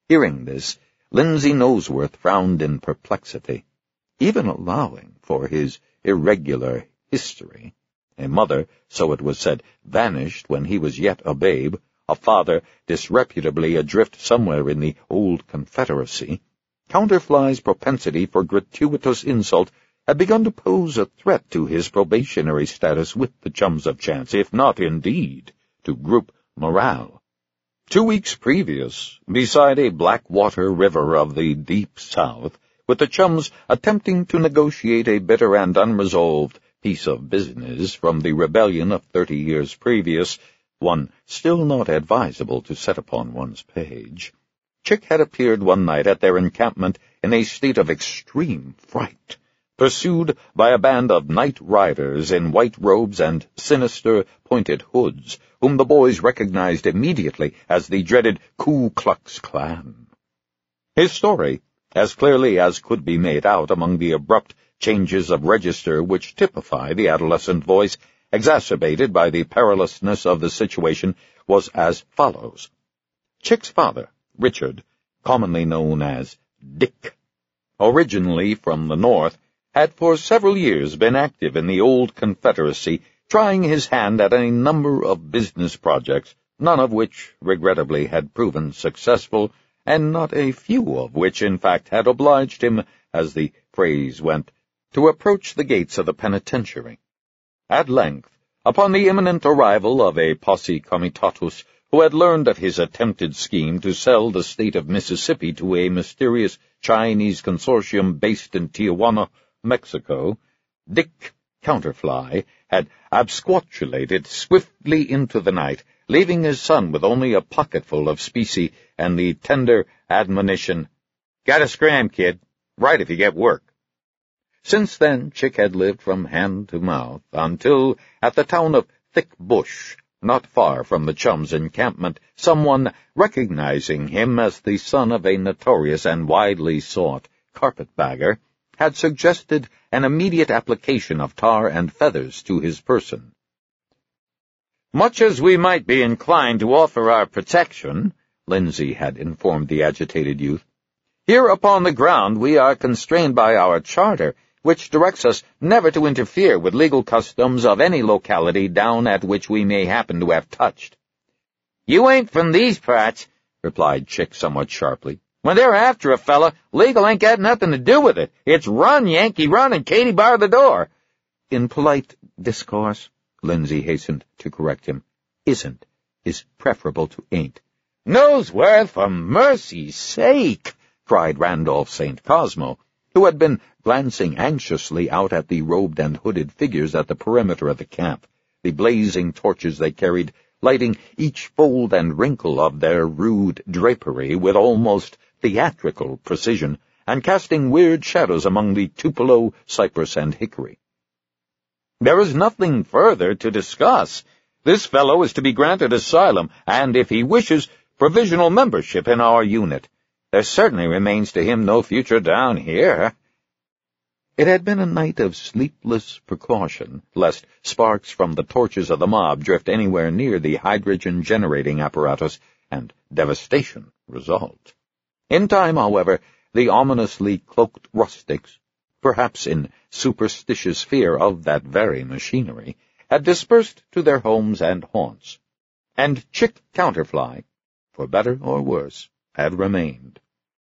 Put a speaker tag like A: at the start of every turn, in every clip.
A: Hearing this, Lindsay Noseworth frowned in perplexity. Even allowing for his irregular history, a mother, so it was said, vanished when he was yet a babe, a father disreputably adrift somewhere in the old Confederacy, Counterfly's propensity for gratuitous insult had begun to pose a threat to his probationary status with the Chums of Chance, if not, indeed, to group morale. 2 weeks previous, beside a black-water river of the deep South, with the Chums attempting to negotiate a bitter and unresolved piece of business from the rebellion of 30 years previous, one still not advisable to set upon one's page, Chick had appeared one night at their encampment in a state of extreme fright, pursued by a band of night riders in white robes and sinister pointed hoods, whom the boys recognized immediately as the dreaded Ku Klux Klan. His story, as clearly as could be made out among the abrupt changes of register which typify the adolescent voice, exacerbated by the perilousness of the situation, was as follows. Chick's father, Richard, commonly known as Dick, originally from the North, had for several years been active in the old Confederacy, trying his hand at a number of business projects, none of which, regrettably, had proven successful, and not a few of which, in fact, had obliged him, as the phrase went, to approach the gates of the penitentiary. At length, upon the imminent arrival of a posse comitatus who had learned of his attempted scheme to sell the state of Mississippi to a mysterious Chinese consortium based in Tijuana, Mexico, Dick Counterfly had absquatulated swiftly into the night, leaving his son with only a pocketful of specie and the tender admonition, "Gotta scram, kid. Write if you get work." Since then, Chick had lived from hand to mouth until, at the town of Thick Bush, not far from the Chums' encampment, someone, recognizing him as the son of a notorious and widely sought carpetbagger, had suggested an immediate application of tar and feathers to his person. "Much as we might be inclined to offer our protection," Lindsay had informed the agitated youth, "here upon the ground we are constrained by our charter, which directs us never to interfere with legal customs of any locality down at which we may happen to have touched." "You ain't from these parts," replied Chick somewhat sharply. "When they're after a fella, legal ain't got nothing to do with it. It's run, Yankee, run, and Katy bar the door." "In polite discourse," Lindsay hastened to correct him, "isn't is preferable to ain't." "Noseworth, for mercy's sake!" cried Randolph St. Cosmo, who had been glancing anxiously out at the robed and hooded figures at the perimeter of the camp, the blazing torches they carried lighting each fold and wrinkle of their rude drapery with almost theatrical precision, and casting weird shadows among the tupelo, cypress, and hickory. "There is nothing further to discuss. This fellow is to be granted asylum, and, if he wishes, provisional membership in our unit. There certainly remains to him no future down here." It had been a night of sleepless precaution, lest sparks from the torches of the mob drift anywhere near the hydrogen-generating apparatus, and devastation result. In time, however, the ominously cloaked rustics, perhaps in superstitious fear of that very machinery, had dispersed to their homes and haunts, and Chick Counterfly, for better or worse, had remained.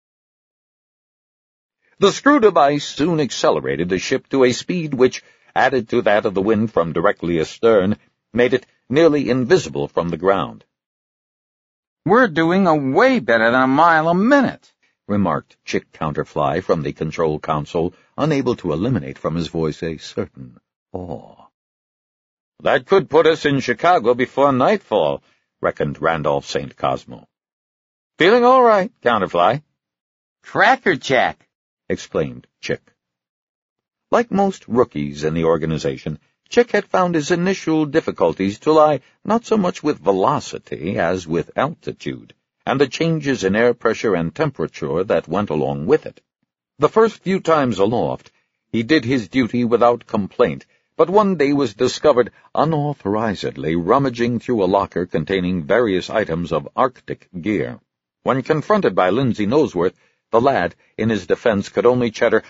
A: The screw device soon accelerated the ship to a speed which, added to that of the wind from directly astern, made it nearly invisible from the ground.
B: "We're doing a way better than a mile a minute,"
A: remarked Chick Counterfly from the control console, unable to eliminate from his voice a certain awe.
C: "That could put us in Chicago before nightfall," reckoned Randolph St. Cosmo. "Feeling all right, Counterfly."
B: "Crackerjack,"
A: exclaimed Chick. Like most rookies in the organization, Chick had found his initial difficulties to lie not so much with velocity as with altitude, and the changes in air pressure and temperature that went along with it. The first few times aloft, he did his duty without complaint, but one day was discovered unauthorizedly rummaging through a locker containing various items of Arctic gear.
C: When confronted by Lindsay Noseworth, the lad, in his defense, could only chatter,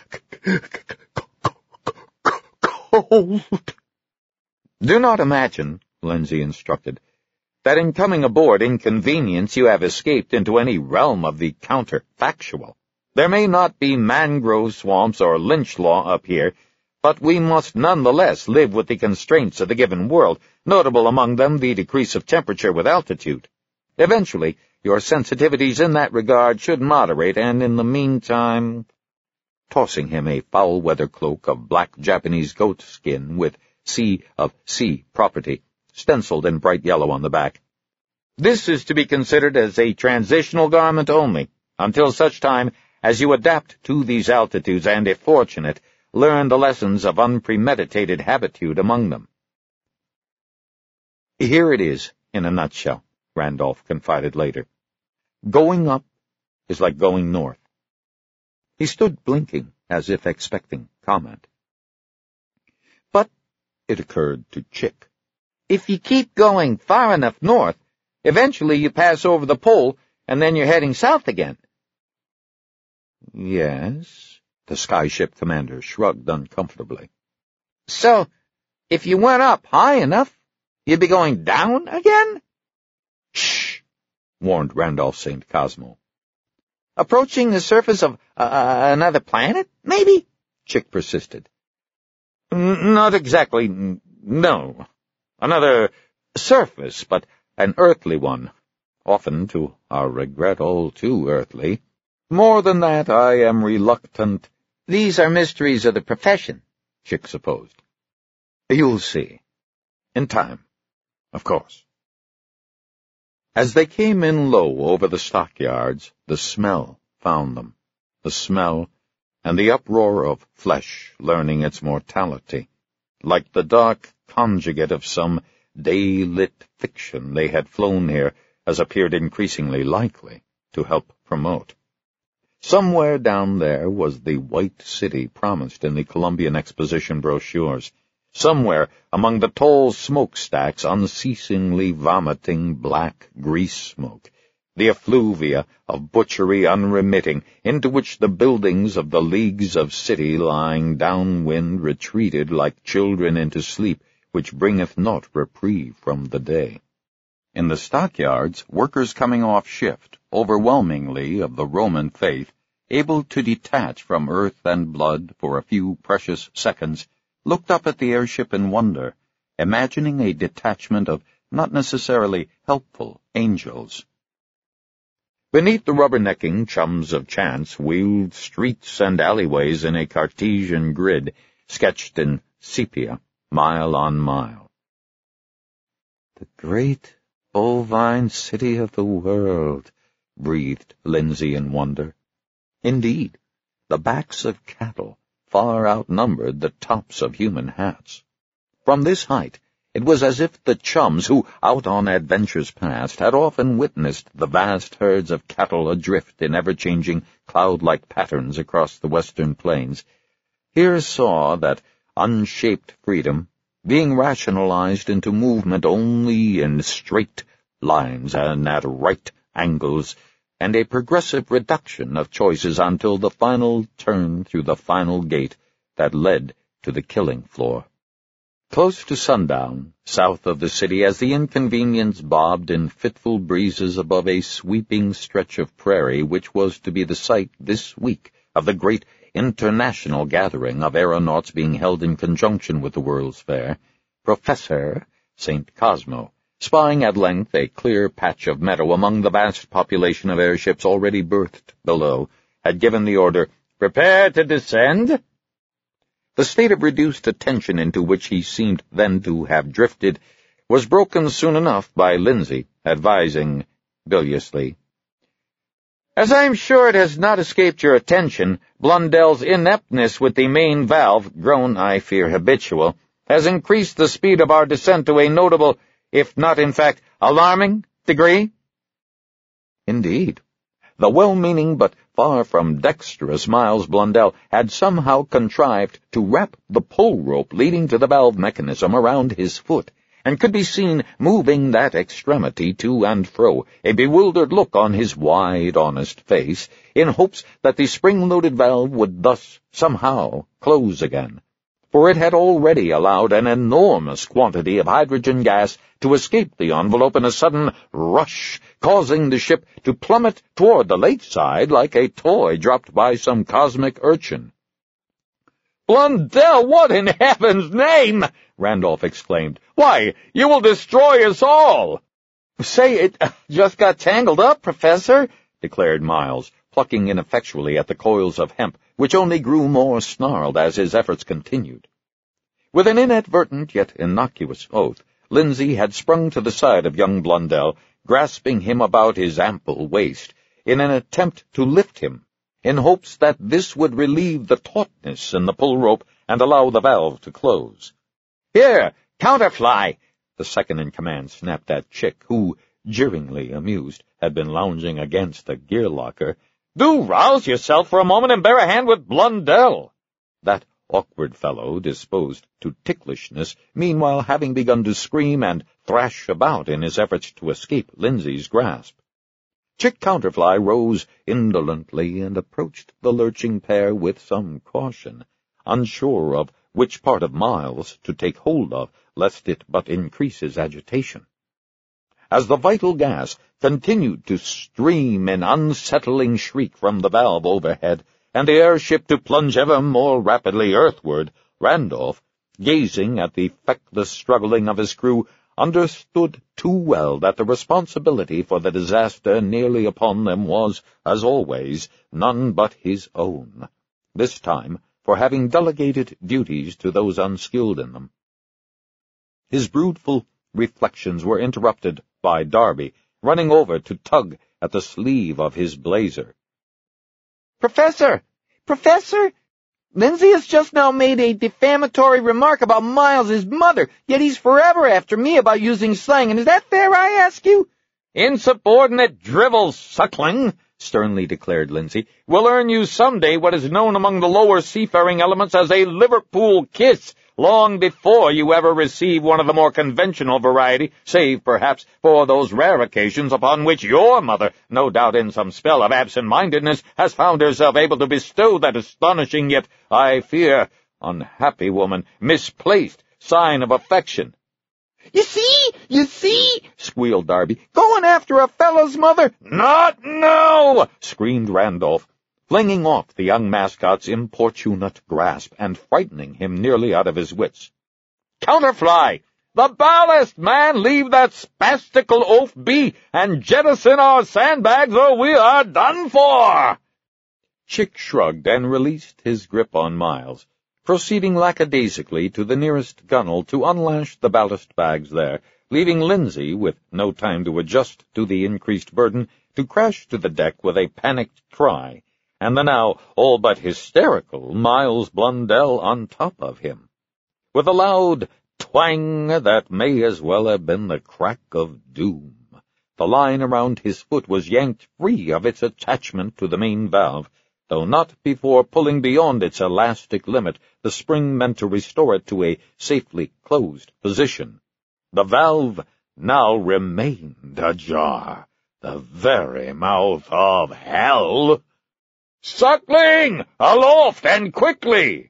C: "Cold." "Do not imagine," Lindsay instructed, "that in coming aboard Inconvenience you have escaped into any realm of the counterfactual. There may not be mangrove swamps or lynch law up here, but we must nonetheless live with the constraints of the given world, notable among them the decrease of temperature with altitude. Eventually, your sensitivities in that regard should moderate, and in the meantime—" Tossing him a foul-weather cloak of black Japanese goat skin with C of C property, stenciled in bright yellow on the back. "This is to be considered as a transitional garment only, until such time as you adapt to these altitudes and, if fortunate, learn the lessons of unpremeditated habitude among them." "Here it is, in a nutshell," Randolph confided later. "Going up is like going north." He stood blinking, as if expecting comment. "But," it occurred to Chick, "if you keep going far enough north, eventually you pass over the pole, and then you're heading south again." "Yes," the skyship commander shrugged uncomfortably. "So, if you went up high enough, you'd be going down again?" "Shh," warned Randolph St. Cosmo. "Approaching the surface of another planet, maybe?" Chick persisted. "Not exactly, no. Another surface, but an earthly one. Often, to our regret, all too earthly. More than that, I am reluctant—" "These are mysteries of the profession," Chick supposed. "You'll see. In time, of course." As they came in low over the stockyards, the smell found them. The smell and the uproar of flesh learning its mortality. Like the dark conjugate of some day-lit fiction they had flown here, as appeared increasingly likely to help promote. Somewhere down there was the white city promised in the Columbian Exposition brochures. Somewhere among the tall smokestacks unceasingly vomiting black grease smoke, the effluvia of butchery unremitting, into which the buildings of the leagues of city lying downwind retreated like children into sleep, which bringeth not reprieve from the day. In the stockyards, workers coming off shift, overwhelmingly of the Roman faith, able to detach from earth and blood for a few precious seconds, looked up at the airship in wonder, imagining a detachment of not necessarily helpful angels. Beneath the rubbernecking chums of chance wheeled streets and alleyways in a Cartesian grid, sketched in sepia, mile on mile. "The great bovine city of the world," breathed Lindsay in wonder. Indeed, the backs of cattle far outnumbered the tops of human hats. From this height, it was as if the chums who, out on adventures past, had often witnessed the vast herds of cattle adrift in ever-changing cloud-like patterns across the western plains, here saw that unshaped freedom being rationalized into movement only in straight lines and at right angles, and a progressive reduction of choices until the final turn through the final gate that led to the killing floor. Close to sundown, south of the city, as the Inconvenience bobbed in fitful breezes above a sweeping stretch of prairie which was to be the site this week of the great international gathering of aeronauts being held in conjunction with the World's Fair, Professor St. Cosmo, spying at length a clear patch of meadow among the vast population of airships already berthed below, had given the order, "Prepare to descend." The state of reduced attention into which he seemed then to have drifted was broken soon enough by Lindsay, advising biliously, "As I am sure it has not escaped your attention, Blundell's ineptness with the main valve, grown, I fear, habitual, has increased the speed of our descent to a notable, if not in fact alarming, degree." Indeed, the well-meaning but far from dexterous Miles Blundell had somehow contrived to wrap the pull rope leading to the valve mechanism around his foot,
A: and could be seen moving that extremity to and fro, a bewildered look on his wide, honest face, in hopes that the spring-loaded valve would thus somehow close again, for it had already allowed an enormous quantity of hydrogen gas to escape the envelope in a sudden rush, causing the ship to plummet toward the lake side like a toy dropped by some cosmic urchin.
C: "Blundell, what in heaven's name?" Randolph exclaimed. "Why, you will destroy us all!"
B: "Say, it just got tangled up, Professor," declared Miles, plucking ineffectually at the coils of hemp, which only grew more snarled as his efforts continued. With an inadvertent yet innocuous oath, Lindsay had sprung to the side of young Blundell, grasping him about his ample waist, in an attempt to lift him, in hopes that this would relieve the tautness in the pull-rope and allow the valve to close.
C: "Here, Counterfly!"
B: The second-in-command snapped at Chick, who, jeeringly amused, had been lounging against the gear locker.
C: "Do rouse yourself for a moment and bear a hand with Blundell."
B: That awkward fellow, disposed to ticklishness, meanwhile having begun to scream and thrash about in his efforts to escape Lindsay's grasp. Chick Counterfly rose indolently and approached the lurching pair with some caution, unsure of which part of Miles to take hold of, lest it but increase his agitation. As the vital gas continued to stream in unsettling shriek from the valve overhead, and the airship to plunge ever more rapidly earthward, Randolph, gazing at the feckless struggling of his crew, understood too well that the responsibility for the disaster nearly upon them was, as always, none but his own, this time for having delegated duties to those unskilled in them. His broodful reflections were interrupted by Darby, running over to tug at the sleeve of his blazer.
D: Professor! Lindsay has just now made a defamatory remark about Miles's mother, yet he's forever after me about using slang, and is that fair, I ask you?"
C: "Insubordinate drivel, suckling," sternly declared Lindsay, "will earn you someday what is known among the lower seafaring elements as a Liverpool kiss, long before you ever receive one of the more conventional variety, save perhaps for those rare occasions upon which your mother, no doubt in some spell of absent-mindedness, has found herself able to bestow that astonishing yet, I fear, unhappy woman, misplaced sign of affection."
D: You see, squealed Darby, going after a fellow's mother.
C: "Not now!"
B: screamed Randolph, flinging off the young mascot's importunate grasp and frightening him nearly out of his wits.
C: "Counterfly! The ballast, man! Leave that spastical oaf be, and jettison our sandbags, or we are done for!"
B: Chick shrugged and released his grip on Miles, proceeding lackadaisically to the nearest gunwale to unlash the ballast bags there, leaving Lindsay, with no time to adjust to the increased burden, to crash to the deck with a panicked cry, and the now all but hysterical Miles Blundell on top of him. With a loud twang that may as well have been the crack of doom, the line around his foot was yanked free of its attachment to the main valve, though not before pulling beyond its elastic limit the spring meant to restore it to a safely closed position. The valve now remained ajar, the very mouth of hell.
C: "Suckling! Aloft and quickly!"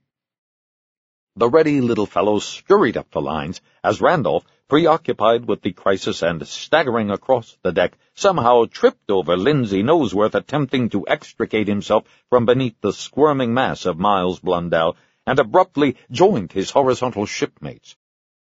B: The ready little fellow scurried up the lines, as Randolph, preoccupied with the crisis and staggering across the deck, somehow tripped over Lindsay Noseworth, attempting to extricate himself from beneath the squirming mass of Miles Blundell, and abruptly joined his horizontal shipmates.